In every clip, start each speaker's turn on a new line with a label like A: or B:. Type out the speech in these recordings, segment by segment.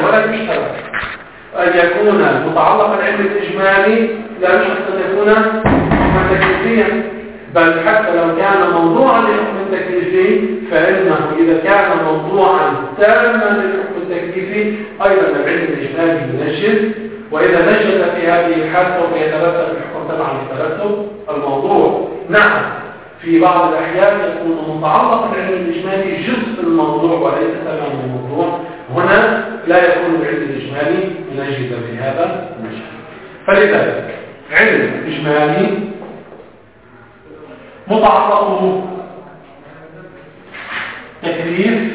A: ولا يشترط أن يكون متعلق العلم الإجمالي، لا يشترط أن يكون حكما تكليفيا، بل حتى لو كان موضوعا للحكم التكليفي فإنه إذا كان موضوعا تاما للحكم التكليفي أيضا العلم الإجمالي ينجز، وإذا نجز في هذه الحالة سوف يترتب الحكم طبعا يترتب الموضوع. نعم في بعض الأحيان يكون متعلق العلم الإجمالي جزء الموضوع وليس تمام الموضوع، هنا لا يكون العلم الإجمالي منجزا في هذا المجال. فلذلك علم إجمالي متعلقه تكليف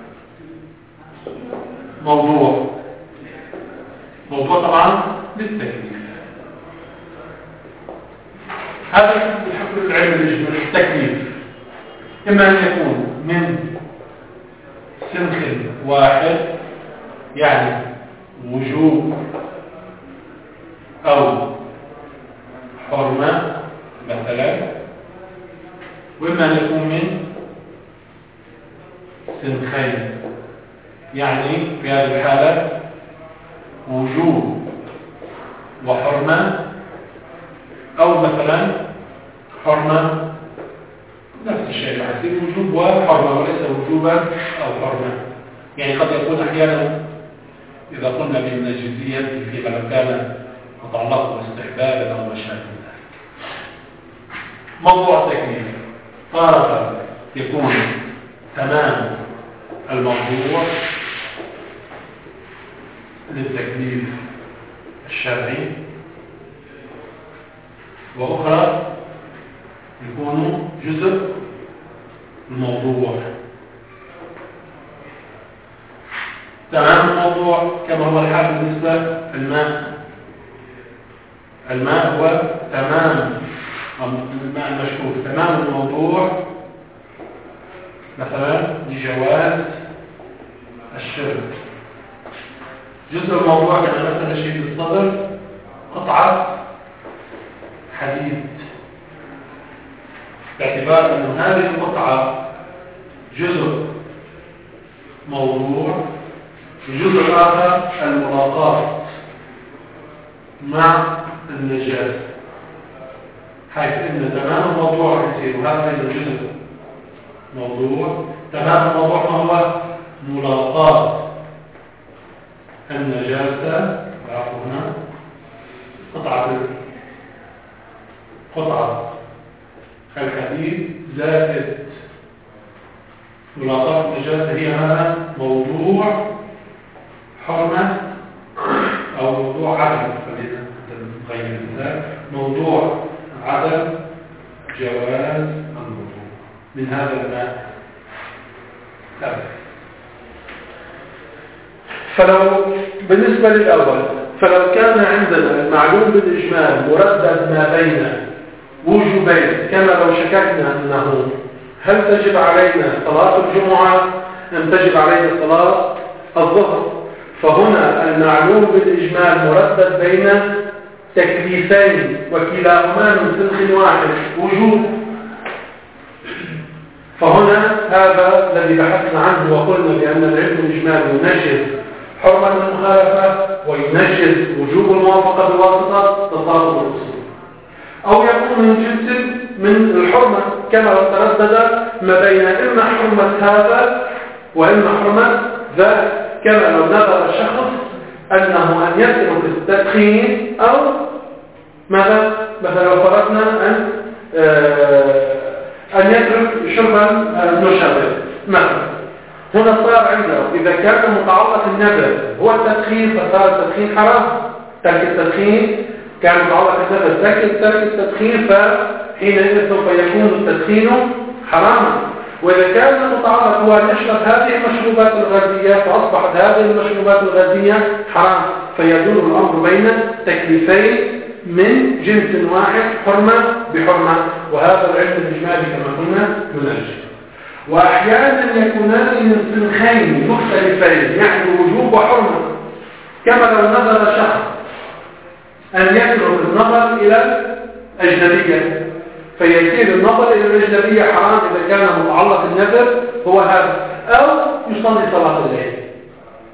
A: موضوع طبعا للتكليف. هذا الحكم العلم الإجمالي التكليف إما أن يكون من سنخ واحد يعني وجوب أو حرمة مثلا، وإما أن يكون من سنخين يعني في هذه الحالة وجوب وحرمة، أو مثلا حرمة نفس الشيء يصير وجوب وحرمة وليس وجوبا أو حرمة. يعني قد يكون أحيانا إذا قلنا بالنجزية فيما لو كان متعلق باستحباب أو مشاكل. موضوع تكليف تارة يكون تمام الموضوع للتكليف الشرعي، وأخرى يكون جزء الموضوع. تمام الموضوع كما هو الحال بالنسبة للماء. الماء هو تمام الماء المشروب، تمام الموضوع مثلا لجواز الشرب. جزء الموضوع كما مثلا شيء الصدر قطعة حديد، باعتبار أن هذه القطعة جزء موضوع. الجزء الآخر الملاقاة مع النجاسة، حيث أن تمام الموضوع يصير هذا الجزء موضوع. تمام الموضوع هو ملاقاة النجاسة، هنا قطعة الحديد زائد ملاقاة النجاسة، هي هذا موضوع حرمة أو موضوع عدم، خلينا نغير المثال، موضوع عدم جواز الموضوع من هذا الماء. فلو بالنسبة للأول فلو كان عندنا المعلوم بالإجمال مردد ما بين وجوبين، كما لو شككنا أنه هل تجب علينا صلاة الجمعة أم تجب علينا صلاة الظهر، فهنا المعلوم بالإجمال مردد بين تكليفين وكلاهما من سنخ واحد وجوب. فهنا هذا الذي بحثنا عنه وقلنا بأن العلم الإجمالي ينجز حرمة المخالفة وينجز وجوب الموافقة بواسطة تصادم الأصول، أو يكون من جنس من الحرمة كما لو تردد ما بين إما حرمة هذا وإما حرمة ذاك، كما لو نظر الشخص أنه أن يترك التدخين أو ماذا مثلا لو فرضنا أن يترك شربا المشرب مثلا. هنا صار عنده إذا كان متعلق النذر هو التدخين فصار التدخين حرام، ترك التدخين كان متعلق النذر ترك التدخين، فحينئذ سوف يكون التدخين حراما. وإذا كان متعلق هو أن يشرب هذه المشروبات الغازية فأصبحت هذه المشروبات الغازية حرام، فيدور الأمر بين تكليفين من جنس واحد حرمة بحرمة، وهذا العلم الإجمالي كما قلنا منجز. وأحيانا يكونان من سنخين مختلفين يعني وجوب وحرمة، كما لو نظر شخص أن يترك النظر إلى أجنبية فيصير النظر إلى الأجنبية حرام إذا كان متعلق النذر هو هذا، أو يصلي صلاة الليل.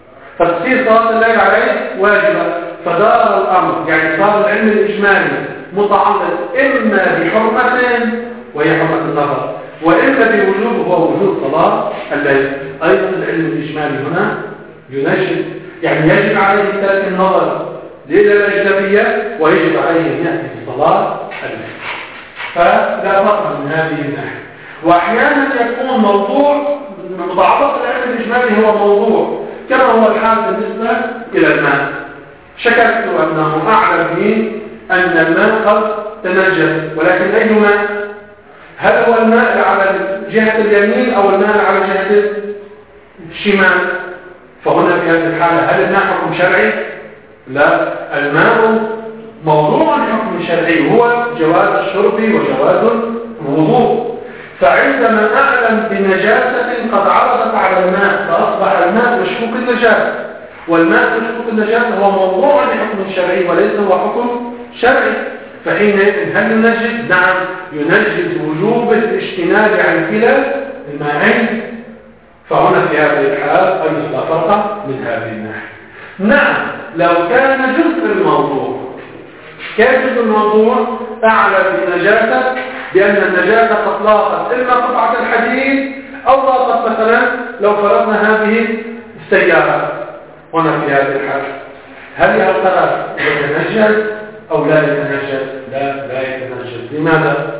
A: فتصير صلاة الليل عليه واجبة. فدار الأمر يعني صار العلم الإجمالي متعلق إما بحرمة وهي حرمة النظر، وإما بوجوب هو وجوب صلاة الليل. أيضا العلم الإجمالي هنا ينجد، يعني يجب عليه ترك النظر للأجنبية ويجب عليه أن يأتي بصلاة الليل. فلا فرق من هذه الناحية. وأحيانا يكون موضوع متعلق العلم الإجمالي هو موضوع كما هو الحال بالنسبة إلى الماء. شكرت أنه أعلم به أن الماء قد تنجس، ولكن أي ماء؟ هل هو الماء على جهة اليمين أو الماء على جهة الشمال؟ فهنا في هذه الحالة هل الماء حكم شرعي؟ لا، الماء موضوع حكم شرعي هو جواز الشرب وجواز الوضوء. فعندما أعلم بنجاسة قد عرضت على الماء فأصبح الماء مشكوك النجاسة، والماء مشكوك النجاسة هو موضوع لحكم شرعي وليس هو حكم شرعي، فحينئذ هل ينجز؟ نعم ينجز وجوب الاجتناب عن كلا الماءين. فهنا في هذه الحال أيضا لا فرق من هذه الناحية. نعم لو كان جزء الموضوع، كان جزء الموضوع أعلم بنجاسة بأن النجاسة قد لاقت إما قطعة الحديد أو لاقت مثلا لو فرضنا هذه السيارة. هنا في هذه الحال هل يا ترى يتنجس أو لا يتنجس؟ لا يتنجس. لماذا؟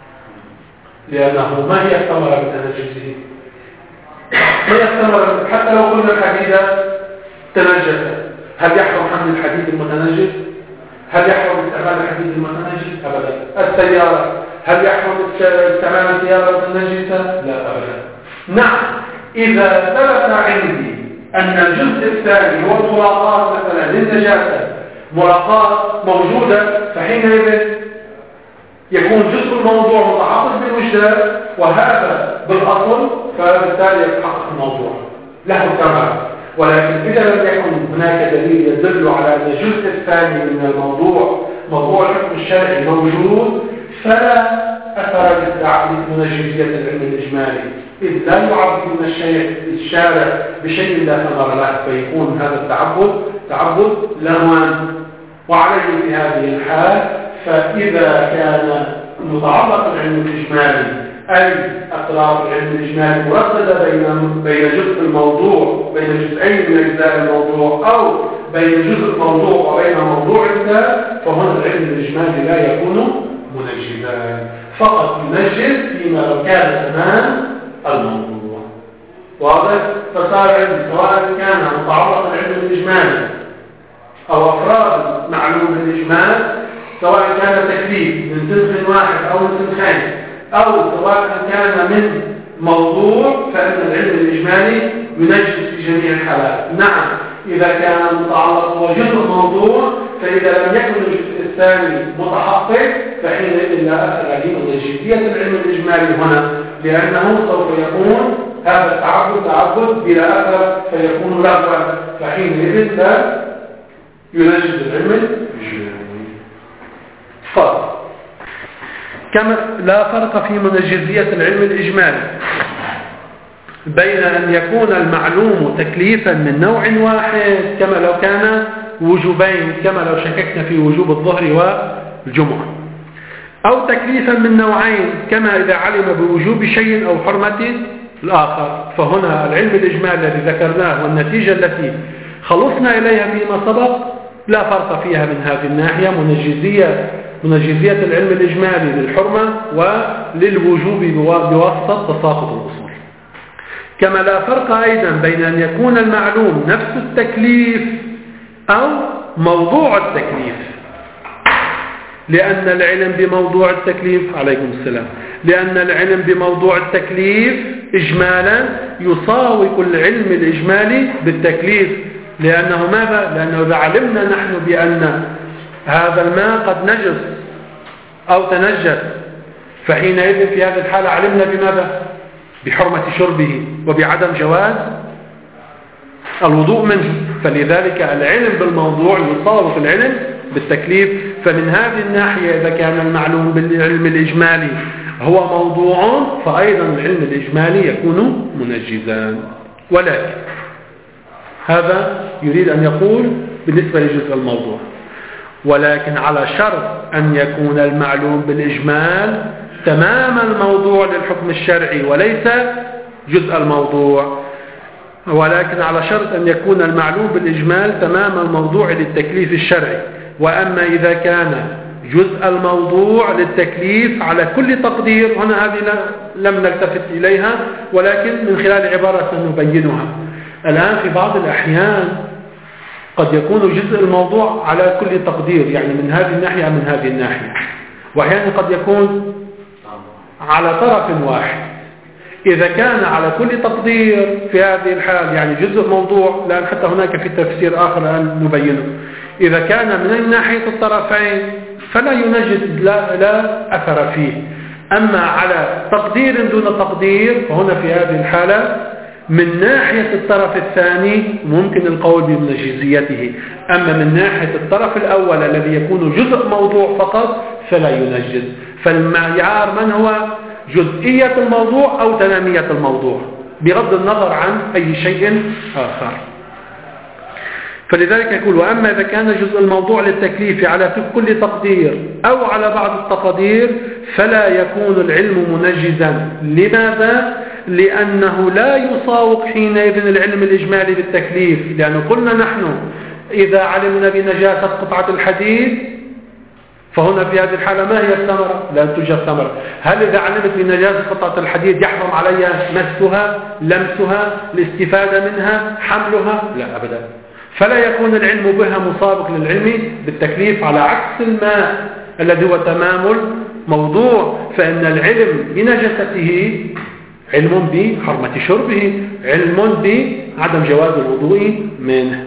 A: لأنه ما هي الثمرة بتنجسه؟ ما هي الثمرة؟ حتى لو قلنا الحديدة تنجس، هل يحرم حمل الحديد المتنجس؟ هل يحرم استعمال الحديد المتنجس؟ أبدا. السيارة هل يحرم استعمال السيارة المتنجسة؟ لا أبدا. نعم إذا ثبت عندي أن الجزء الثاني هو الملاقاة مثلا للنجاسة ملاقاة موجودة، فحينئذ يكون جزء الموضوع متعاطف بالوجدان وهذا بالأصل، فبالتالي يتحقق الموضوع له ثمرة. ولكن إذا لم يكن هناك دليل يدل على أن الجزء الثاني من الموضوع موضوع الحكم الشرعي موجود فلا أثر لمنجزية العلم الإجمالي، إذ لا يعبد من الشارع بشيء لا ثمر له، فيكون هذا تعبد لغوا. وعليه في هذه الحال فإذا كان متعلق العلم الإجمالي أي أطراف العلم الإجمالي مرددة بين جزء الموضوع بين جزئين من أجزاء الموضوع أو بين جزء الموضوع وبين موضوع الثاني، فهنا العلم الإجمالي لا يكون منجزا، فقط ينجز فيما لو كان تمام الموضوع. واضح؟ فصار عندي سواء كان متعلق العلم الإجمالي أو أفراد معلوم الإجمال، سواء كان تكليف من صنف واحد أو من صنفين، أو سواء كان من موضوع، فإن العلم الإجمالي ينجز في جميع الحالات. نعم إذا كان متعلق هو جزء موضوع، فإذا لم يكن الجزء الثاني متحقق فحينئذ لا أثر لمنجزية العلم الإجمالي هنا، لأنه سوف يكون هذا تعبد بلا أثر فيكون لغوا، فحينئذ لا ينجز العلم الإجمالي. فرق. كما لا فرق في منجزية العلم الإجمالي بين أن يكون المعلوم تكليفا من نوع واحد كما لو كان وجوبين، كما لو شككنا في وجوب الظهر والجمعة، أو تكليفا من نوعين كما إذا علم بوجوب شيء أو حرمة الآخر. فهنا العلم الإجمالي الذي ذكرناه والنتيجة التي خلصنا إليها فيما سبق لا فرق فيها من هذه الناحية، منجزية العلم الإجمالي للحرمة وللوجوب بواسطة تساقط الأصول. كما لا فرق أيضا بين أن يكون المعلوم نفس التكليف أو موضوع التكليف، لأن العلم بموضوع التكليف عليكم السلام، لأن العلم بموضوع التكليف إجمالا يساوق العلم الإجمالي بالتكليف، لأنه ماذا؟ لأنه إذا علمنا نحن بأن هذا الماء قد نجس أو تنجس، فحينئذ في هذه الحالة علمنا بماذا؟ بحرمة شربه وبعدم جواز الوضوء منه. فلذلك العلم بالموضوع يساوق العلم بالتكليف. فمن هذه الناحية إذا كان المعلوم بالعلم الإجمالي هو موضوع، فأيضا العلم الإجمالي يكون منجزا. ولكن هذا يريد أن يقول بالنسبة لجزء الموضوع، ولكن على شرط أن يكون المعلوم بالإجمال تمام الموضوع للحكم الشرعي وليس جزء الموضوع، ولكن على شرط أن يكون المعلوم بالإجمال تمام الموضوع للتكليف الشرعي. وأما إذا كان جزء الموضوع للتكليف على كل تقدير، هنا هذه لم نلتفت إليها، ولكن من خلال عبارة سنبينها الآن. في بعض الأحيان قد يكون جزء الموضوع على كل تقدير، يعني من هذه الناحية من هذه الناحية، وأحيانا قد يكون على طرف واحد. إذا كان على كل تقدير في هذه الحال يعني جزء موضوع، لأن حتى هناك في تفسير آخر الآن نبينه، إذا كان من ناحية الطرفين فلا ينجد لا أثر فيه. أما على تقدير دون تقدير فهنا في هذه الحالة من ناحية الطرف الثاني ممكن القول بمنجزيته، أما من ناحية الطرف الأول الذي يكون جزء موضوع فقط فلا ينجز. فالمعيار من هو؟ جزئية الموضوع أو تمامية الموضوع بغض النظر عن أي شيء آخر. فلذلك يقول: وأما إذا كان جزء الموضوع للتكليف على كل تقدير أو على بعض التقدير فلا يكون العلم منجزا. لماذا؟ لأنه لا يساوق حينئذ العلم الإجمالي بالتكليف، لأنه قلنا نحن إذا علمنا بنجاسة قطعة الحديد فهنا في هذه الحالة ما هي الثمرة؟ لا توجد ثمرة. هل إذا علمت بنجاسة قطعة الحديد يحرم علي مسها، لمسها، الاستفادة منها، حملها؟ لا أبدا. فلا يكون العلم بها مسابق للعلم بالتكليف، على عكس الماء الذي هو تمام الموضوع، فإن العلم بنجاسته علم بحرمة شربه، علم بعدم جواز الوضوء منه.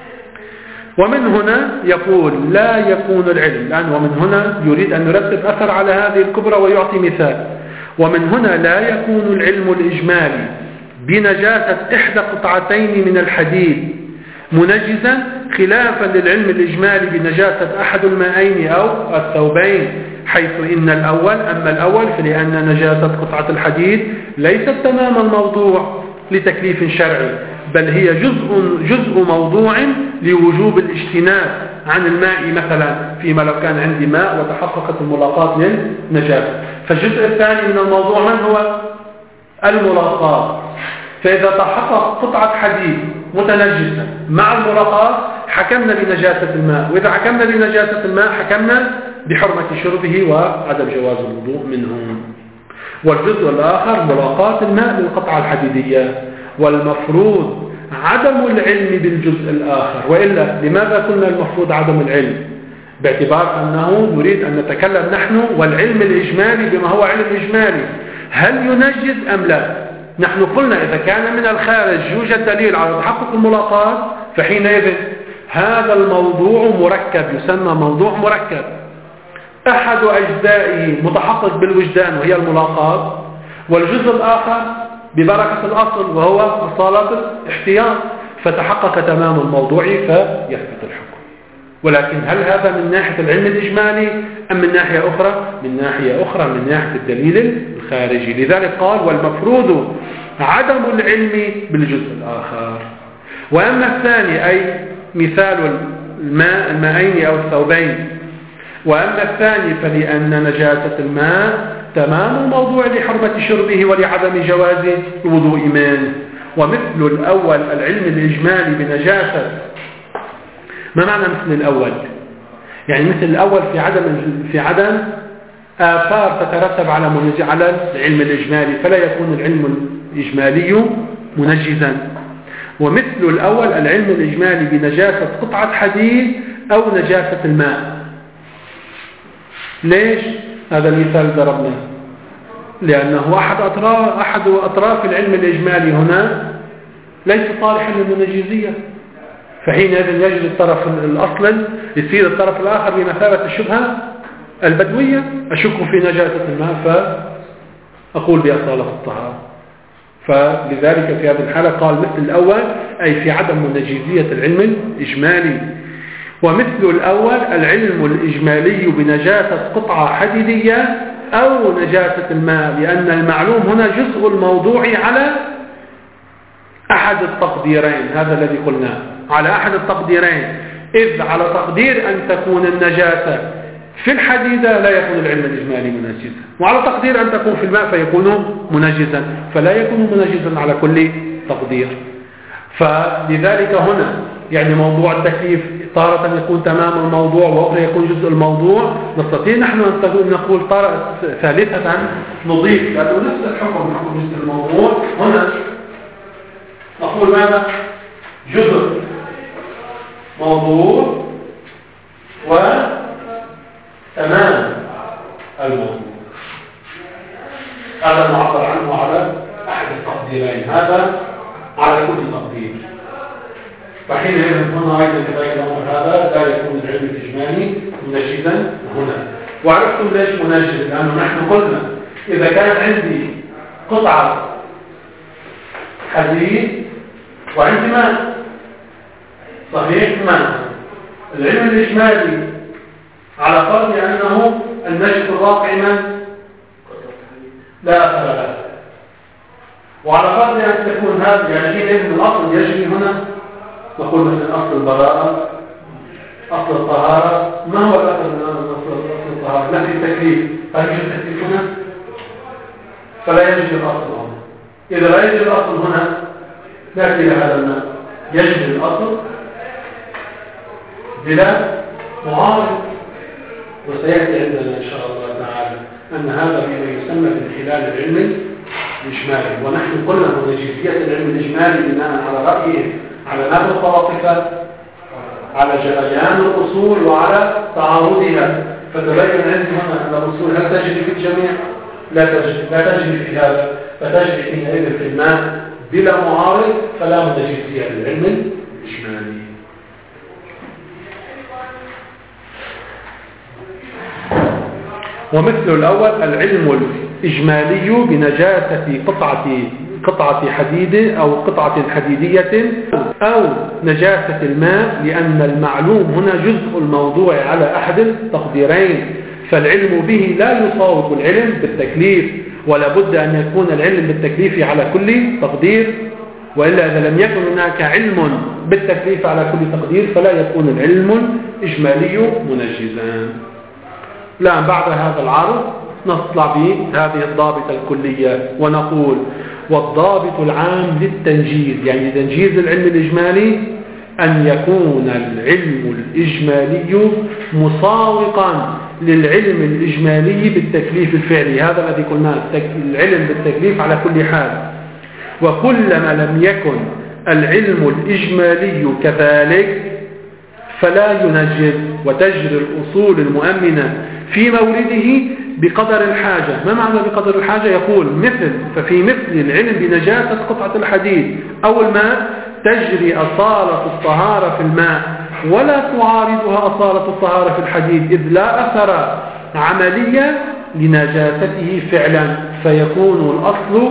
A: ومن هنا يقول لا يكون العلم، لأن ومن هنا يريد أن يرتب أثر على هذه الكبرى ويعطي مثال. ومن هنا لا يكون العلم الإجمالي بنجاسة إحدى قطعتين من الحديد منجزا، خلافا للعلم الإجمالي بنجاسة أحد المائين أو الثوبين، حيث إن أما الأول فلأن نجاسة قطعة الحديد ليست تمام الموضوع لتكليف شرعي، بل هي جزء موضوع لوجوب الاجتناب عن الماء، مثلا فيما لو كان عندي ماء وتحققت الملاقاة للنجاسة. فالجزء الثاني من الموضوع من هو؟ الملاقاة. فإذا تحقق قطعة حديد متنجسة مع الملاقاة حكمنا بنجاسة الماء، وإذا حكمنا بنجاسة الماء حكمنا بحرمة شربه وعدم جواز الوضوء منه. والجزء الآخر ملاقاة الماء للقطعة الحديدية، والمفروض عدم العلم بالجزء الآخر. وإلا لماذا قلنا المفروض عدم العلم؟ باعتبار أنه نريد أن نتكلم نحن والعلم الإجمالي بما هو علم إجمالي هل ينجز أم لا. نحن قلنا إذا كان من الخارج يوجد دليل على تحقق الملاقاة فحينئذ هذا الموضوع مركب، يسمى موضوع مركب، أحد أجزائه متحقق بالوجدان وهي الملاقاة، والجزء الآخر ببركة الأصل وهو أصالة الاحتياط، فتحقق تمام الموضوع فيثبت الحكم. ولكن هل هذا من ناحية العلم الإجمالي أم من ناحية أخرى؟ من ناحية أخرى، من ناحية الدليل الخارجي. لذلك قال والمفروض عدم العلم بالجزء الآخر. وأما الثاني أي مثال المائين أو الثوبين، وأما الثاني فلأن نجاسة الماء تمام الموضوع لحرمة شربه ولعدم جواز الوضوء منه. ومثل الأول العلم الإجمالي بنجاسة. ما معنى مثل الأول؟ يعني مثل الأول في عدم آثار تترتب على العلم الإجمالي، فلا يكون العلم الإجمالي منجزا. ومثل الأول العلم الإجمالي بنجاسة قطعة حديد أو نجاسة الماء. ليش هذا المثال ضربناه؟ لأنه أحد أطراف العلم الإجمالي هنا ليس صالحا للمنجزية، فحينئذ يجد الطرف الأصل يصير الطرف الآخر بمثابة الشبهة البدوية، أشك في نجاسة الماء فأقول بأصالة الطهارة. فلذلك في هذه الحالة قال مثل الأول أي في عدم منجزية العلم الإجمالي. ومثل الأول العلم الإجمالي بنجاسة قطعة حديدية أو نجاسة الماء، لأن المعلوم هنا جزء الموضوع على أحد التقديرين، هذا الذي قلناه، على أحد التقديرين، إذ على تقدير أن تكون النجاسة في الحديدة لا يكون العلم الإجمالي منجزا، وعلى تقدير أن تكون في الماء فيكون منجزا، فلا يكون منجزا على كل تقدير. فلذلك هنا يعني موضوع التكليف تارة يكون تمام الموضوع وأخرى يكون جزء الموضوع. نستطيع نحن أن نقول تارة ثالثة نضيف لأنه نفس الحكم حكم جزء الموضوع. هنا نقول ماذا؟ جزء موضوع وتمام الموضوع. هذا نعبر عنه على أحد التقديرين، هذا على كل تقدير. فحينئذ هنا أيضا كذلك الأمر هذا لا يكون العلم الإجمالي منجزا هنا. وعرفتم ليش منجز؟ لأنه نحن قلنا إذا كان عندي قطعة حديد وعندي ماء، صحيح ماء، العلم الإجمالي على فرض أنه النجس الواقع من لا أثر له، وعلى فرض أن تكون هذا يعني إذن الأصل يجري هنا. نقول مثلا أصل البراءة، أصل الطهارة، ما هو الأثر من أصل الطهارة؟ نفي التكليف، هل يجب التكليف هنا؟ فلا يجب الأصل هنا. إذا لا يجب الأصل هنا نأتي إلى هذا الماء، يجب الأصل بلا معارض. وسيأتي عندنا إن شاء الله تعالى أن هذا بما يسمى بالخلال العلمي الإجمالي. ونحن قلنا منجزية العلم الإجمالي بناء على رأيه على نحو الطوائف، على جريان الأصول وعلى تعارضها. فتبين عندي هنا أن الأصول هل تجري في الجميع؟ لا تجري في هذا، فتجري حينئذ في الماء بلا معارض، فلا منجزية للعلم الإجمالي. ومثل الأول العلم الإجمالي بنجاسة قطعة حديد أو قطعة حديدية أو نجاسة الماء، لأن المعلوم هنا جزء الموضوع على أحد التقديرين، فالعلم به لا يصاوب العلم بالتكليف، ولا بد أن يكون العلم بالتكليف على كل تقدير، وإلا إذا لم يكن هناك علم بالتكليف على كل تقدير فلا يكون العلم الإجمالي منجزا. لا، بعد هذا العرض نطلع بهذه الضابطة الكلية ونقول: والضابط العام للتنجيز، يعني تنجيز العلم الإجمالي أن يكون العلم الإجمالي مساوقا للعلم الإجمالي بالتكليف الفعلي. هذا الذي قلناه، العلم بالتكليف على كل حال. وكلما لم يكن العلم الإجمالي كذلك فلا ينجز، وتجري الأصول المؤمنة في مورده بقدر الحاجة. ما معنى بقدر الحاجة؟ يقول ففي مثل العلم بنجاسة قطعة الحديد أو الماء تجري أصالة الطهارة في الماء ولا تعارضها أصالة الطهارة في الحديد، إذ لا أثر عملية لنجاسته فعلا، فيكون الأصل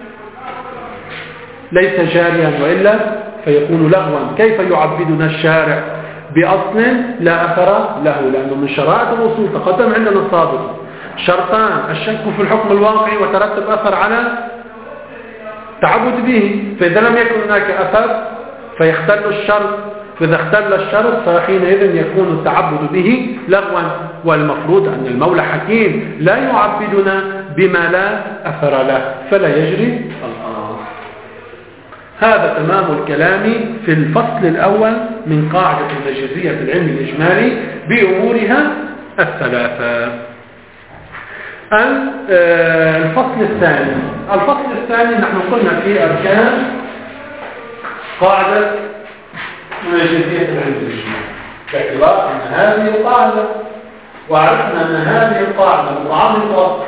A: ليس جاريا وإلا فيكون لغوا. كيف يعبدنا الشارع بأصل لا أثر له؟ لأنه من شرائط الأصول تقدم عندنا السابق شرطان: الشك في الحكم الواقعي وترتب أثر على تعبد به، فإذا لم يكن هناك أثر فيختل الشرط، فإذا اختل الشرط فحينئذ يكون التعبد به لغوا. والمفروض أن المولى حكيم لا يعبدنا بما لا أثر له، فلا يجري الأمر. هذا تمام الكلام في الفصل الأول من قاعدة منجزية العلم الإجمالي بأمورها الثلاثة. الفصل الثاني نحن قلنا في أركان قاعدة منجزية العلم الإجمالي باعتبار أن هذه القاعدة، وعرفنا أن هذه القاعدة متعلقة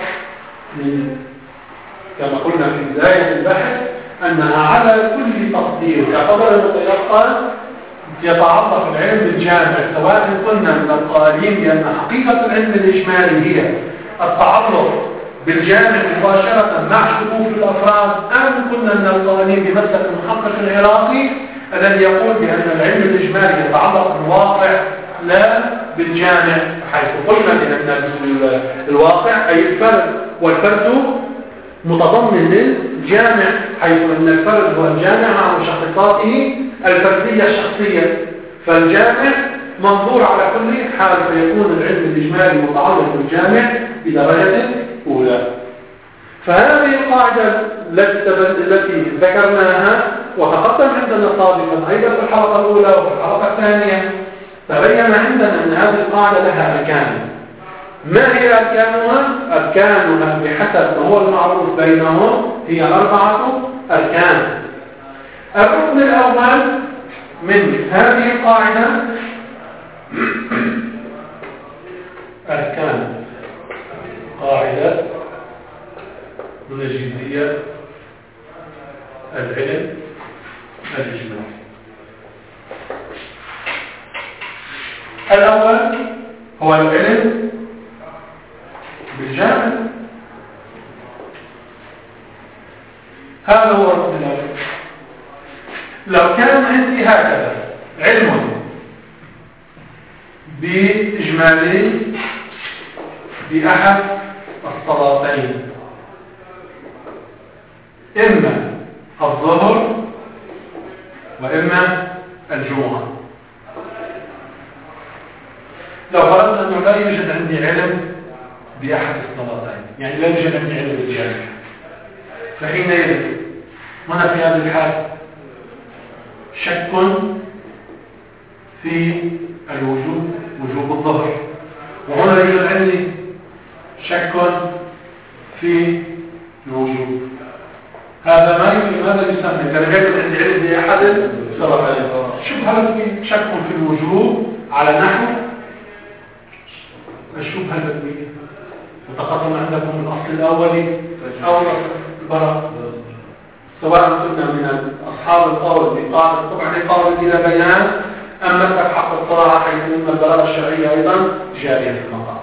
A: كما قلنا في بداية البحث أنها على كل تقدير يعتبر المتلقى يتعلق العلم بالجامع، سواء قلنا من القائلين بأن حقيقة العلم الإجمالي هي التعلق بالجامع مباشرة مع شكوك الأفراد، أم كنا من القائلين بمسلك المحقق العراقي الذي يقول بأن العلم الإجمالي يتعلق بالواقع لا بالجامع، حيث قلنا بأن الواقع أي الفرد، والفرد متضمن للجامع، حيث أن الفرد هو الجامع مع مشخصاته الفردية الشخصية، فالجامع منظور على كل حال، فيكون العلم الإجمالي متعلق بالجامع بدرجة أولى. فهذه القاعدة التي ذكرناها وتقدم عندنا سابقا أيضا في الحلقة الأولى وفي الحلقة الثانية، تبين عندنا أن هذه القاعدة لها أركان. ما هي أركانها؟ أركانها بحسب ما هو المعروف بينهم هي 4 أركان. الركن الأول من هذه القاعدة أركان قاعدة منجزية العلم الإجمالي. الأول هو العلم بالجامع، هذا هو الركن الأول. لو كان عندي هكذا علم بإجمالي بأحد الصلاتين، إما الظهر وإما الجمعة، لو فرضنا أنه لا يوجد عندي علم بأحد الصلاتين، يعني لا يوجد عندي علم بالجامع، فحينئذ هنا في هذه الحال شك في الوجوب، وجوب الظهر، وهنا يوجد عندي شك في الوجوب. هذا ماذا يسمى؟ إذا لم يكن عندي علم بأحد الصلاتين شبهة في شك في الوجوب على نحو الشبهة البدوية، وتقدم عندكم الأصل الأولي أو البراء، سواء كنا من أصحاب القول بقاعدة طبعا القول إلى بيان أم مسك حق الصراحة، حيث أن البراءة الشرعية أيضا جارية في المقام.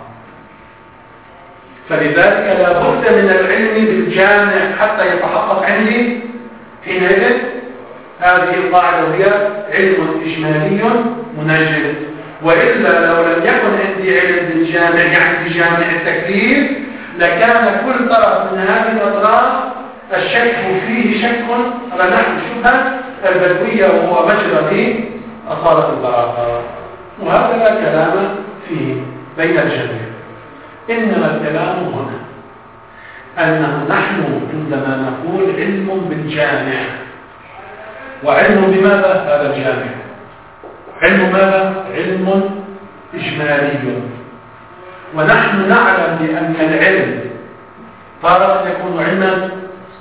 A: فلذلك لا بد من العلم بالجامع حتى يتحقق عندي حينئذ هذه القاعدة هي علم إجمالي منجز. وإلا لو لم يكن عندي علم بالجامع يعني بجامع التكليف، لكان كل طرف من هذه الأطراف الشك فيه شك على نحو الشبهة البدوية، وهو مجرى أصالة البراءة، وهذا لا كلام فيه بين الجميع. إنما الكلام هنا أنه نحن عندما نقول علم بالجامع، وعلم بماذا؟ هذا الجامع علم ماذا؟ علم إجمالي، ونحن نعلم بأن العلم تارة يكون علما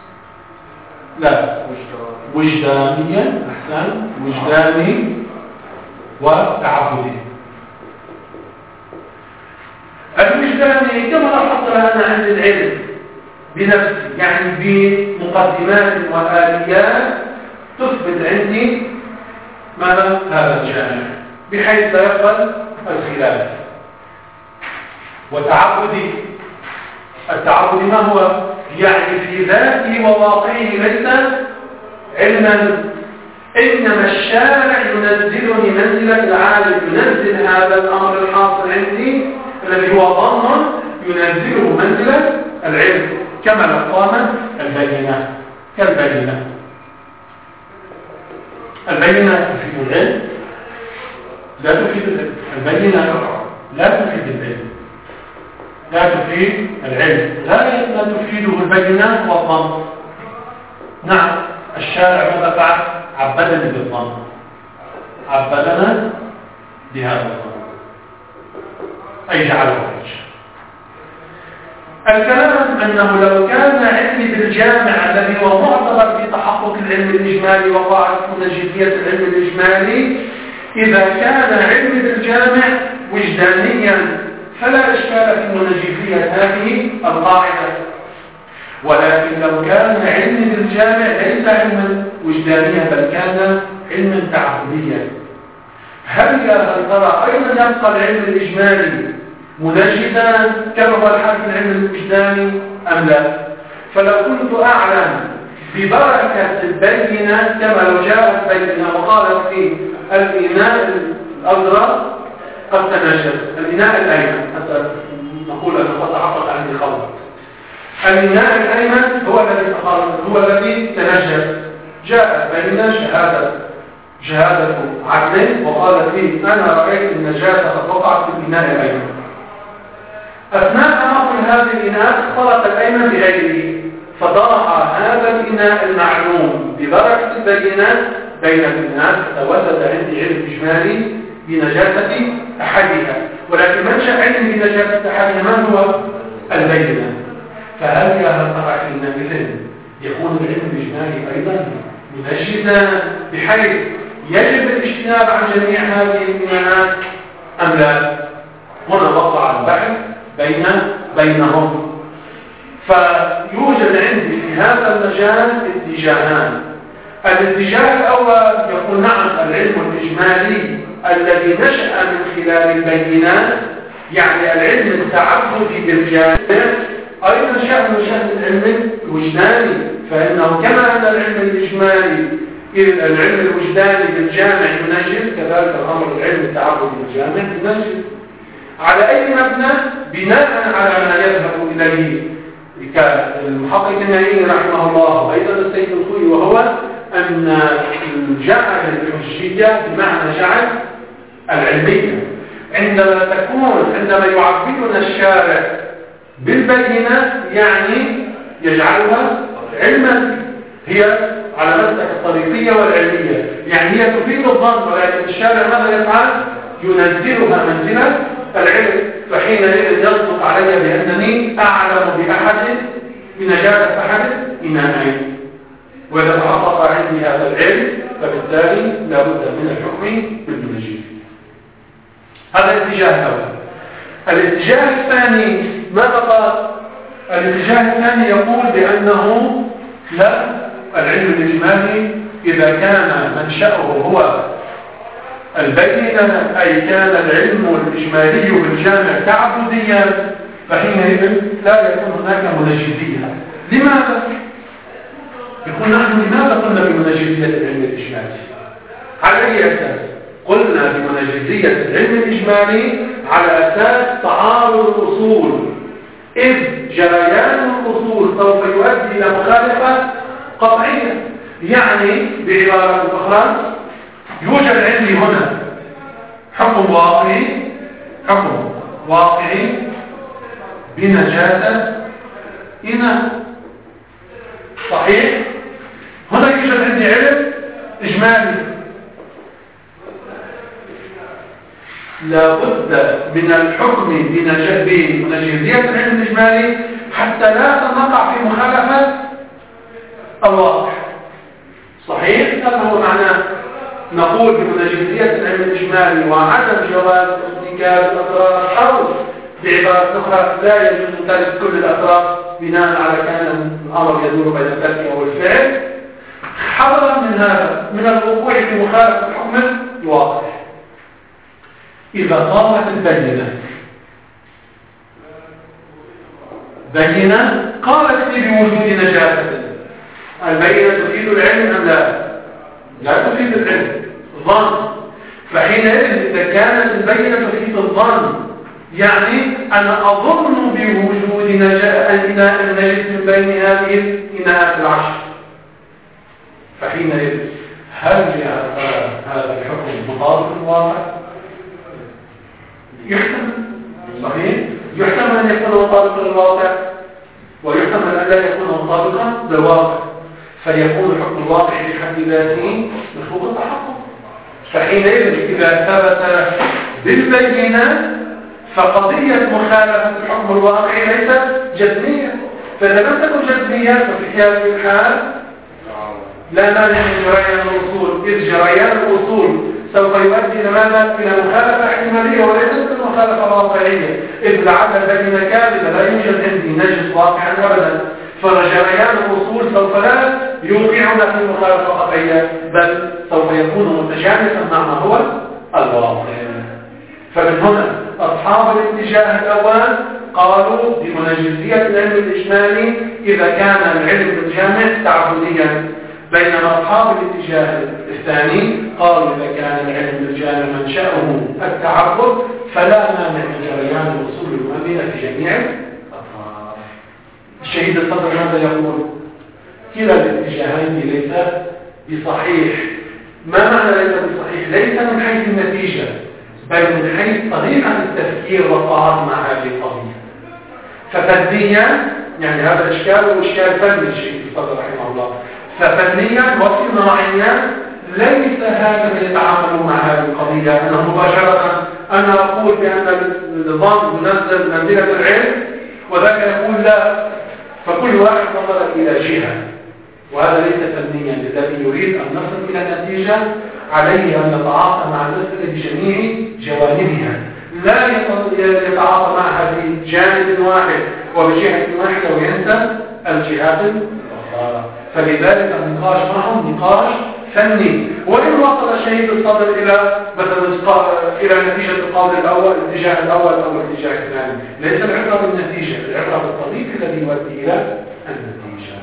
A: لا وجدانيا، أحسن، وجداني وتعبدي. الوجداني كما لاحظت أنا عند العلم بنفسي، يعني بمقدمات وآليات تثبت عندي ماذا؟ هذا الجامع بحيث لا يقبل الخلاف. وتعبدي، التعبد ما هو؟ يعني في ذاته وواقعه ليس علما، إنما الشارع ينزلني منزلة العالم، ينزل هذا الأمر الحاصل عندي الذي هو ظن ينزله منزلة العلم، كما لو قامت البينة كالبينة. البينة تفيد العلم؟ لا تفيد العلم. البينة لا تفيد العلم، لا تفيد العلم، غاية ما تفيده البينة والظن. نعم، الشارع ماذا فعل؟ عبدنا بالظن، عبدنا بهذا الظن، أي جعله وجه. الكلام أنه لو كان علمي بالجامع الذي هو معتبر في تحقق العلم الإجمالي وقاعدة منجزية العلم الإجمالي، إذا كان علمي بالجامع وجدانيا فلا إشكال في منجزية هذه القاعدة. ولكن لو كان علمي بالجامع ليس علما وجدانيا بل كان علما تعبديا، هل ترى أيضا يبقى العلم الإجمالي منجزا كما هو الحال في العلم الوجداني أم لا؟ فلو كنت أعلم ببركة البينة كما لو جاءت بينة وقالت في الإناء الأزرق قد تنجس، الإناء الأيمن حتى نقول أنه قد تحقق عندي خلط، الإناء الأيمن هو الذي تنجس. جاءت بيننا شهادة عدل وقال فيه أنا رأيت النجاسة قد وقعت في الإناء الأيمن. أثناء نقل هذا الإناء اختلط الأيمن بغيره فضاع هذا الإناء المعلوم بدرجة البينة بين الناس فتوسد عندي علم إجمالي بنجاسة أحدها، ولكن منشأ علم بنجاسة أحدها من هو؟ البينة. فهل يا ترى حينئذ يكون العلم الإجمالي أيضا منجسا بحيث يجب الاجتناب عن جميع هذه الإناءات أم لا؟ هنا وقع البحث بينهم. فيوجد عندي في هذا المجال اتجاهان. الاتجاه الأول يقول نعم العلم الإجمالي الذي نشأ من خلال البينات، يعني العلم التعبدي بالجامع أيضا شأن العلم الوجداني، فإنه كما أن العلم الإجمالي العلم الوجداني بالجامع ينجس، كذلك الأمر العلم التعبدي بالجامع ينجس. على أي مبنى؟ بناء على ما يذهب إليه كالمحقق النائي رحمه الله وأيضا السيد الخوي، وهو أن جعل الحجية بمعنى جعل العلمية عندما يعبدنا الشارع بالبينة يعني يجعلها علما، هي على مسلك الطريقية والعلمية، يعني هي تفيد الظن، ولكن الشارع ماذا يفعل؟ ينزلها منزلة العلم. فحينئذ يصدق علي بأنني أعلم بنجاسة أحد إناءين، وإذا تحقق عندي هذا العلم فبالتالي لابد من الحكم بالمنجس. هذا الاتجاه الأول. الاتجاه الثاني ماذا قال؟ الاتجاه الثاني يقول بأنه لا، العلم الإجمالي إذا كان منشأه هو البينة أي كان العلم الإجمالي بالجامع تعبديا فحينئذ لا يكون هناك منجزية. لماذا؟ يقول نحن لماذا قلنا بمنجزية العلم الإجمالي؟ على أي أساس؟ قلنا بمنجزية العلم الإجمالي على أساس تعارض الأصول، إذ جريان الأصول سوف يؤدي إلى مخالفة قطعية. يعني بعبارة أخرى يوجد عندي هنا حكم واقعي بنجاسة إناء صحيح. هنا يوجد عندي علم إجمالي، لابد من الحكم بمنجزية العلم الإجمالي حتى لا نقع في مخالفة الواقع صحيح. هذا هو معناه نقول بمنجزية العلم الإجمالي وعدم جواز ارتكاب الأطراف، أو بعبارة أخرى لا يجوز ترك كل الأطراف بناء على كان الأمر يدور بين الترك أو الفعل، حذرا من هذا من الوقوع في مخالفة الحكم الواقع. إذا قامت بينة قالت لي بوجود نجاسة، البينة تفيد العلم أم لا تفيد العلم، ظن. فحينئذ إذا كانت البينة تفيد الظن يعني أنا أظن بوجود إناء النجس من بين هذه الإناءات العشر، فحينئذ هل هذا الحكم مطابق للواقع؟ يحتمل صحيح، يحتمل أن يكون مطابقا للواقع ويحتمل أن لا يكون مطابقا للواقع، فيكون حكم الواقع بحد ذاته مفروض التحقق. فحينئذ إذا ثبت بالبينة فقضية مخالفة الحكم الواقعي ليست جزمية، فإذا لم تكن جزمية ففي هذه الحال لا مانع من جريان الأصول، إذ جريان الأصول سوف يؤدي لماذا؟ إلى مخالفة احتمالية وليست المخالفة واقعية، إذ لعل البينة كاذبة لا يوجد عندي نجس واقعا أبدا، فجريان الأصول سوف لا يوقعنا في مخالفة قطعية، بل سوف يكون متجانسا مع ما هو الواقع. فمن هنا أصحاب الاتجاه الأول قالوا بمنجزية العلم الإجمالي إذا كان العلم الجامع تعبديا، بينما أصحاب الاتجاه الثاني قالوا إذا كان العلم الجامع منشأه التعبد فلا مانع من جريان الأصول المؤمنة في جميع الأطراف. الشهيد الصدر ماذا يقول؟ كلا الاتجاهين ليس بصحيح. ما معنى ليس بصحيح؟ ليس من حيث النتيجة بل من حيث طريقة التفكير والتعاطي مع هذه القضية. ففنيا يعني هذا الإشكال هو إشكال فني الشهيد الصدر رحمه الله. ففنيا وصناعيا ليس هكذا يتعامل مع هذه القضية أنه مباشرة أنا أقول بأن النظام ينزل منزلة العلم وذاك يقول لا، فكل واحد نظر إلى جهة، وهذا ليس فنيا. الذي يريد أن نصل إلى نتيجة عليه أن يتعاطى مع المسألة بجميع جوانبها، لا يتعاطى معها بجانب واحد وبجهة واحدة وينسى الجهات الأخرى. فلذلك النقاش معهم نقاش فني. وإن وصل الشهيد الصدر إلى مثلا إلى نتيجة القول الأول، الاتجاه الأول أو الاتجاه الثاني، ليس العبرة بالنتيجة، العبرة بالطريق الذي يؤدي إلى النتيجة.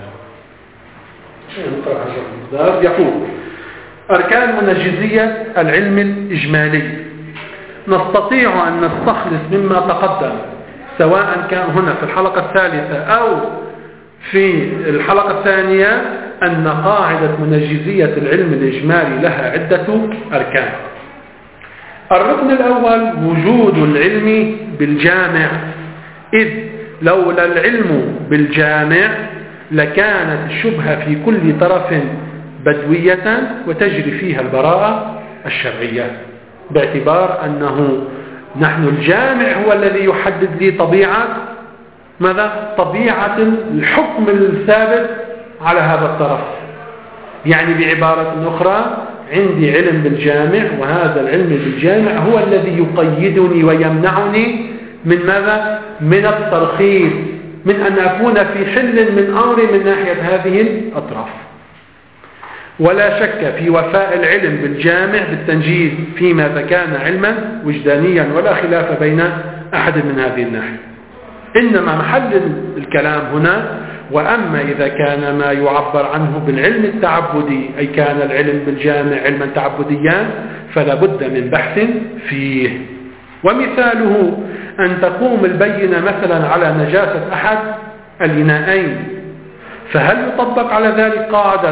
A: يقول أركان منجزية العلم الإجمالي. نستطيع أن نستخلص مما تقدم سواء كان هنا في الحلقة الثالثة أو في الحلقة الثانية أن قاعدة منجزية العلم الإجمالي لها عدة أركان. الركن الأول وجود العلم بالجامع، إذ لولا العلم بالجامع لكانت الشبهة في كل طرف بدوية وتجري فيها البراءة الشرعية، باعتبار أنه نحن الجامع هو الذي يحدد لي طبيعة ماذا؟ طبيعة الحكم الثابت على هذا الطرف. يعني بعبارة أخرى عندي علم بالجامع، وهذا العلم بالجامع هو الذي يقيدني ويمنعني من ماذا؟ من الترخيص، من أن أكون في حل من أمري من ناحية هذه الأطراف. ولا شك في وفاء العلم بالجامع بالتنجيز فيما إذا كان علما وجدانيا، ولا خلاف بين أحد من هذه الناحية. إنما محل الكلام هنا وأما إذا كان ما يعبر عنه بالعلم التعبدي، أي كان العلم بالجامع علما تعبديا، فلا بد من بحث فيه. ومثاله أن تقوم البينة مثلا على نجاسة أحد الإناءين، فهل يطبق على ذلك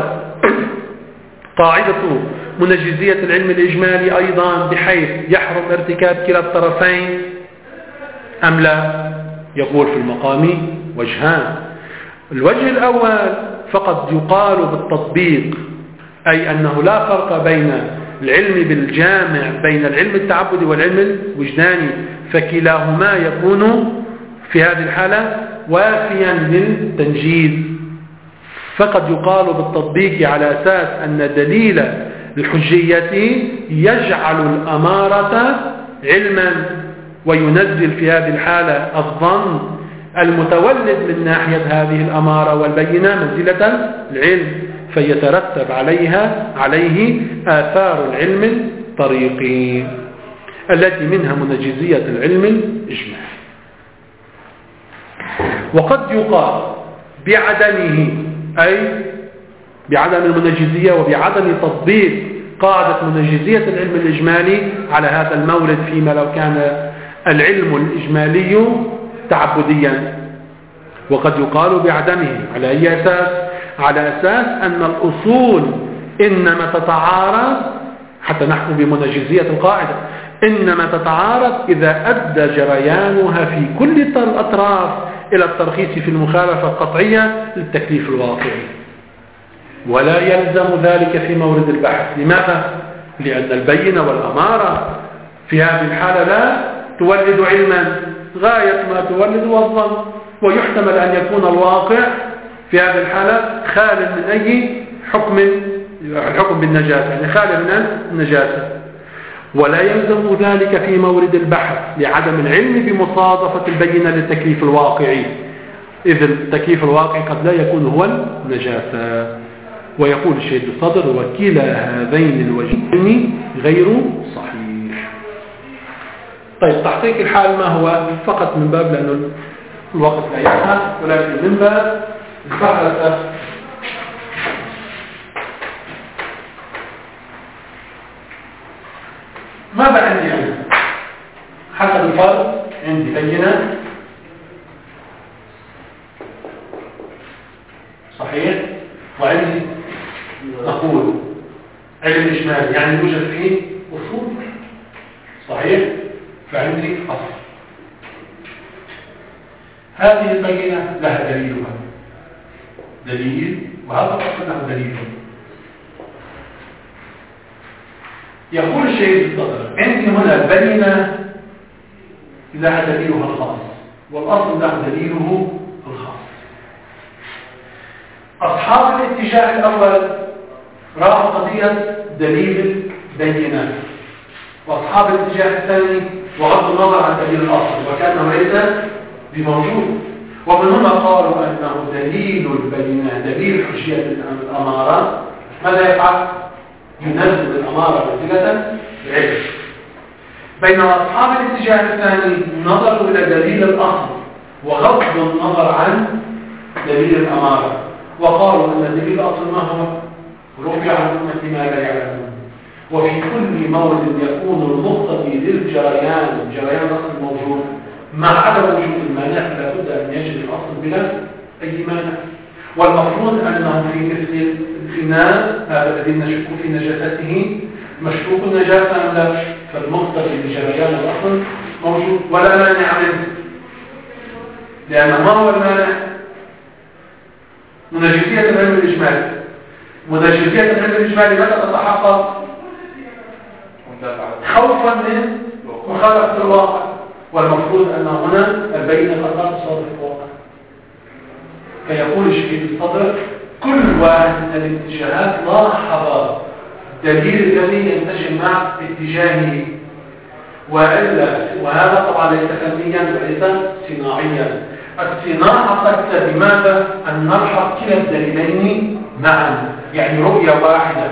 A: قاعدة منجزية العلم الإجمالي أيضا بحيث يحرم ارتكاب كلا الطرفين أم لا؟ يقول في المقام وجهان. الوجه الأول فقد يقال بالتطبيق، أي أنه لا فرق بين العلم بالجامع بين العلم التعبدي والعلم الوجداني، فكلاهما يكون في هذه الحالة وافيا للتنجيز. فقد يقال بالتطبيق على أساس أن دليل الحجية يجعل الأمارة علما، وينزل في هذه الحالة الظن المتولد من ناحية هذه الأمارة والبينة منزلة العلم، فيترتب عليه آثار العلم الطريقي التي منها منجزية العلم الإجمالي. وقد يقال بعدمه، أي بعدم المنجزية وبعدم تطبيق قاعدة منجزية العلم الإجمالي على هذا المورد فيما لو كان العلم الإجمالي تعبديا. وقد يقال بعدمه على أي أساس؟ على أساس أن الأصول إنما تتعارض، حتى نحكم بمنجزية القاعدة، إنما تتعارض إذا أدى جريانها في كل الأطراف إلى الترخيص في المخالفة القطعية للتكليف الواقعي، ولا يلزم ذلك في مورد البحث. لماذا؟ لأن البينة والأمارة في هذه الحالة لا تولد علما، غاية ما تولد الظن، ويحتمل أن يكون الواقع في هذه الحالة خال من أي حكم، الحكم بالنجاسة يعني خال من النجاسة، ولا يلزم ذلك في مورد البحث لعدم العلم بمصادفة البينة للتكليف الواقعي، إذ التكليف الواقعي قد لا يكون هو النجاسة. ويقول الشيخ الصدر وكلا هذين الوجهين غير صحيح. طيب تحقيق الحال ما هو؟ فقط من باب لأنه الوقت لا يسمح، ولكن من باب الفحص ماذا عندي أنا؟ حسب الفرض عندي بينة الإجمال يعني يوجد فيه أصول صحيح، فعندي أصل. هذه البينة لها دليلها، دليل، وهذا الأصل له دليل. يقول الشيخ الصدر عندي هنا البينة لها دليلها الخاص والأصل له دليله الخاص. أصحاب الاتجاه الأول راعوا قضية دليل البينة، وأصحاب الاتجاه الثاني وغض النظر عن دليل الأصل وكأنه ليس بموجود، ومن هنا قالوا أنه دليل البينة دليل حجية الأمارة ماذا يفعل؟ ينزل الأمارة منزلة العلم. بينما أصحاب الاتجاه الثاني نظروا إلى دليل الأصل وغض النظر عن دليل الأمارة، وقالوا أن دليل الأصل ما هو؟ رفع عن أمة ما لا يعلمون. وفي كل مورد يكون المقتضي للجريان جريان الأصل موجود مع عدم وجود المانع، لابد أن يجد الأصل بلا أي مانع. والمفروض أنه في مثل الفناء هذا الذي نشك في نجاسته مشكوك النجاسة أم لا، فالمقتضي لجريان الأصل موجود ولا مانع منه. لأن ما هو المانع؟ منجزية العلم الإجمالي. منجزية العلم الإجمالي متى تتحقق؟ خوفا من مخالفة الواقع، والمفروض أن هنا البينة قد لا تصادف الواقع. فيقول الشيخ الصدر كل واحد من الاتجاهات لاحظ الدليل الذي ينتشر مع اتجاهه، وهذا طبعا ليس فنيا وليس صناعيا. الصناعة تقتضي بماذا؟ أن نلحظ كلا الدليلين معا، يعني رؤية واحدة.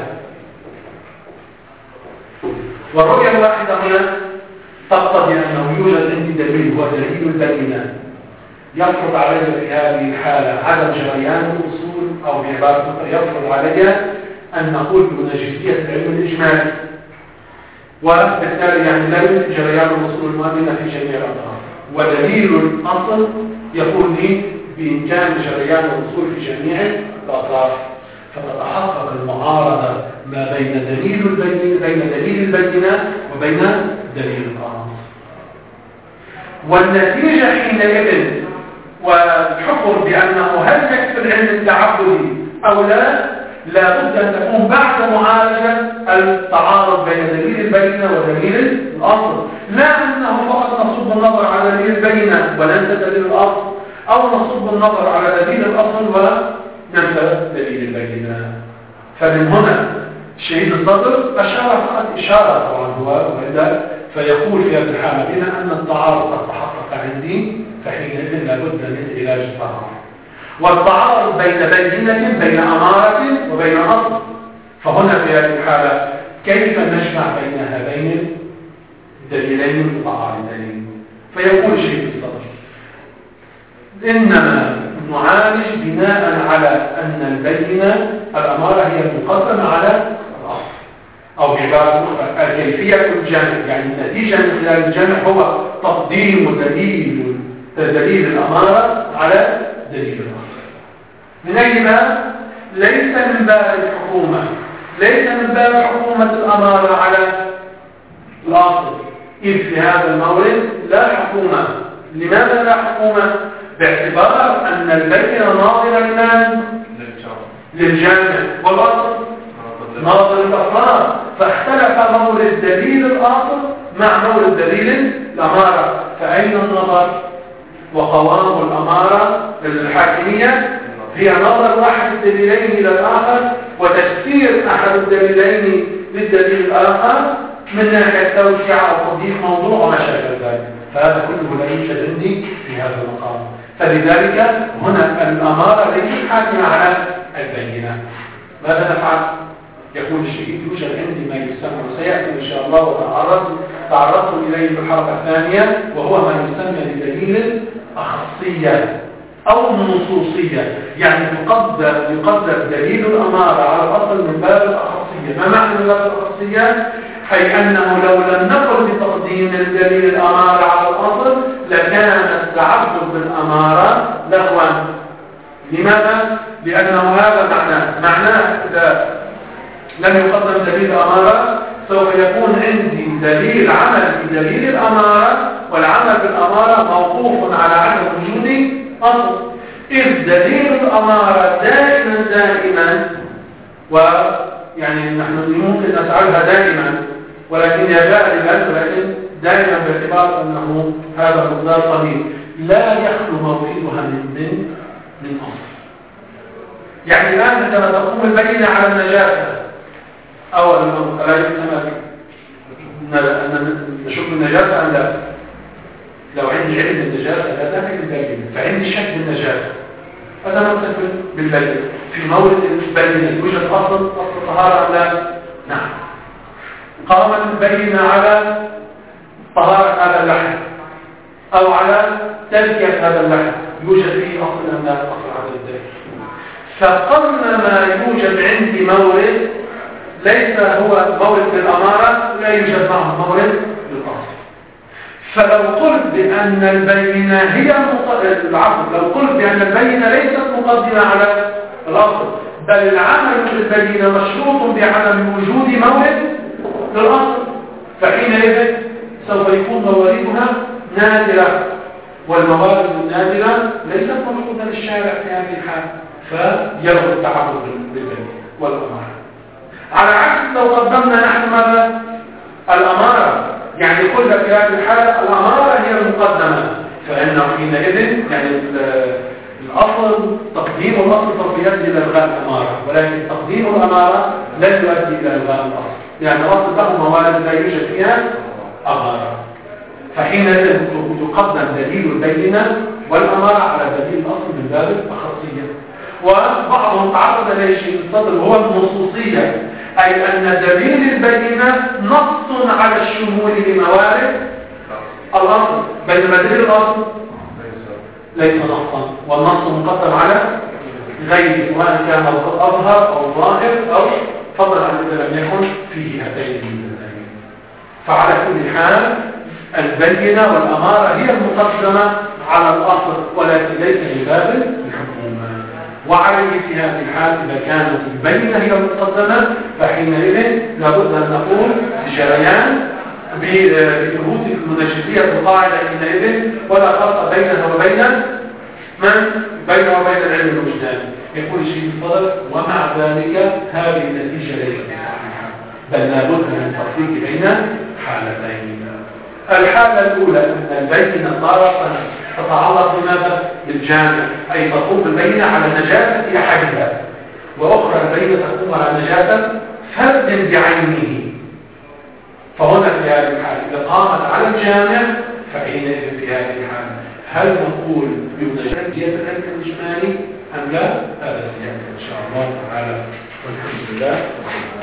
A: والرؤية الواحدة هنا تقتضي أنه يوجد عندي دليل هو دليل البينة يفرض علي في هذه الحالة عدم جريان الأصول، أو بعبارة أخرى يفرض علي أن نقول بنجزية العلم الإجمالي، وبالتالي يعني لا يوجد جريان الأصول المؤمنة في جميع الأطراف. ودليل الأصل يقول لي بإمكان جريان الأصول في جميع الأطراف، فتتحقق المعارضة ما بين دليل البينة وبين دليل الأصل. والنتيجة حينئذ والحكم بأنه هل يكفي العلم التعبدي أو لا بد أن تكون بعد معالجة التعارض بين دليل البينة ودليل الأصل، لا أنه فقط نصب النظر على دليل البينة وننسى دليل الأصل، أو نصب النظر على دليل الأصل وننسى دليل البينة. فمن هنا الشهيد الصدر أشار فقط إشارة طبعا هو وإلا فيقول في هذه الحالة بما أن التعارض قد تحقق عندي فحينئذ لابد من علاج التعارض. والتعارض بين أمارة وبين أصل، فهنا في هذه الحالة كيف نجمع بين هذين الدليلين المتعارضين؟ فيقول شيخ الصدر إنما نعالج بناء على أن البينة الأمارة هي المقدمة على الأصل، أو بعبارة أخرى الكيفية الجمع، يعني النتيجة من خلال الجمع هو تقديم دليل الأمارة على دليل الأصل. من أي باب؟ ليس من باب الحكومة، ليس من باب حكومة الأمارة على الأصل، إذ في هذا المورد لا حكومة. لماذا لا حكومة؟ باعتبار أن البينة ناظرة للجامع والأصل ناظر الأفراد، فاختلف مورد دليل الأصل مع مورد دليل الأمارة، فأين النظر؟ وقوام الأمارة الحاكمية هي نظر واحد الدليلين إلى الآخر وتفسير أحد الدليلين للدليل الآخر من ناحية توسعة أو تضييف موضوع وما شابه ذلك. فهذا كله لا يوجد عندي في هذا المقام. فلذلك هنا الأمارة ليست حاكمة على البينة. ماذا نفعل؟ يقول الشيء يوجد عندي ما يسمى وسيأتي إن شاء الله وتعرضت إليه في الحلقة الثانية، وهو ما يسمى بدليل أخصية أو نصوصية، يعني يقدر دليل الأمارة على الأصل من باب الأخصية. ما معنى من باب الأخصية؟ أي أنه لو لم نقل بتقديم دليل الأمارة على الأصل لكان التعبد بالأمارة لغوا. لماذا؟ لأنه هذا معناه إذا لم يقدم دليل الأمارة، سوف يكون عندي دليل عمل بدليل الأمارة، والعمل بالأمارة موقوف على عدم وجود أصل. إذ دليل الأمارة دائما ويعني نحن ممكن نفعلها دائما، ولكن هي غالبا، ولكن دائما باعتبار أنه هذا مقدار قليل لا يخلو موردها من أصل. يعني الآن عندما تقوم البينة على النجاسة أو لا يمكن أن نشوف النجاسة أم لا. لو عندي علم النجاسة لا داخل البينة، فعندي شك بالنجاسة، هذا نتصل بالبينة. في مورد البينة يوجد أصل طهارة أم لا؟ نعم. قامت البينة على طهارة هذا اللحم أو على تزكية هذا اللحم، يوجد فيه أصل أم لا؟ أصل هذا الدليل. فقل ما يوجد عندي مورد ليس هو مورد للأمارة، لا يوجد معه مورد للأصل. فلو قلت بأن البينة هي العصر، لو قلت بأن البينة ليست مقدمة على الأصل، بل العمل بالبينة مشروط بعدم وجود مورد للأصل، فحينئذ سوف يكون مواردها نادرة، والموارد النادرة ليست موجودة للشارع في هذه الحال، فيلغي التعبد بالبينة والأمارة. على عكس لو قدمنا نحن ماذا؟ الأمارة، يعني كل في هذه الحالة الأمارة هي المقدمة، فإنه حينئذ يعني الأصل تقديم الأصل سوف يؤدي إلى إلغاء الأمارة، ولكن تقديم الأمارة لن يؤدي إلى إلغاء الأصل، لأن الأصل له موارد لا يوجد فيها أمارة. فحينئذ تقدم دليل البينة والأمارة على دليل الأصل من باب الأخصية. وبعضهم تعرض إلى شيء السطر هو النصوصية، أي أن دليل البينة نص على الشمول لموارد الأصل، بينما دليل الأصل ليس نصا، والنص مقدم على غيره، سواء كان أظهر أو ظاهر أو فضلا عن إذا لم يكن فيه هاتين الدليلين. فعلى كل حال البينة والأمارة هي المقدمة على الأصل، ولكن ليس من باب الحكومة. وعليه في هذه الحال إذا كانت البينة هي المقدمة، فحينئذ لابد أن نقول بجريان بثبوت المنجزية القاعدة حينئذ ولا فرق بينها وبين من؟ بينه وبين العلم الوجداني. يقول الشيخ الفضل: ومع ذلك هذه النتيجة ليست صحيحة، بل لابد من التفريق بين حالتين. الحالة الأولى أن البينة طارة تتعلق بماذا؟ بالجامع، أي تقوم البينة على نجاسة أحدها، وأخرى البينة تقوم على نجاسة فرد بعينه. فهنا في هذه الحالة إذا قامت على الجامع فحينئذ في هذه الحالة هل نقول بنجاسة العلم الإجمالي أم لا؟ هذا سيأتي إن شاء الله تعالى، والحمد لله.